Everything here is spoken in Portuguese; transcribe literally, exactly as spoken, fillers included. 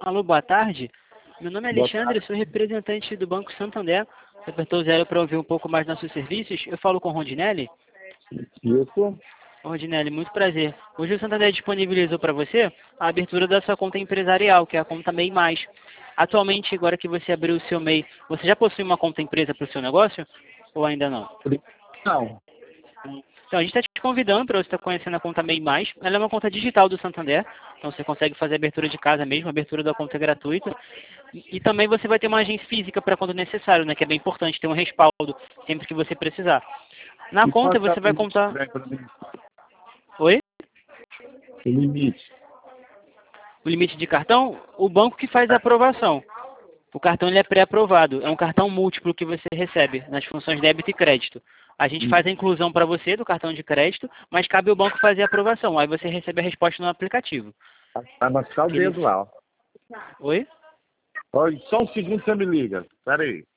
Alô, boa tarde. Meu nome é Boa Alexandre, tarde. sou representante do Banco Santander. Você apertou zero para ouvir um pouco mais nossos serviços. Eu falo com o Rondinelli. Isso. Rondinelli, muito prazer. Hoje o Santander disponibilizou para você a abertura da sua conta empresarial, que é a conta MEI Mais. Atualmente, agora que você abriu o seu MEI, você já possui uma conta empresa para o seu negócio? Ou ainda não? Não. Então, a gente está te convidando para você estar conhecendo a conta MEI Mais. Ela é uma conta digital do Santander, então você consegue fazer a abertura de casa mesmo, a abertura da conta é gratuita. E, e também você vai ter uma agência física para quando necessário, né? Que é bem importante ter um respaldo sempre que você precisar. Na E conta quanto é você o vai limite, contar... né, para mim? Oi? O limite. O limite de cartão? O banco que faz a aprovação. O cartão ele é pré-aprovado. É um cartão múltiplo que você recebe nas funções débito e crédito. A gente faz a inclusão para você do cartão de crédito, mas cabe ao banco fazer a aprovação. Aí você recebe a resposta no aplicativo. Vai machucar o Ele... dedo lá. Oi? Olha, só um segundo você me liga. Espera aí.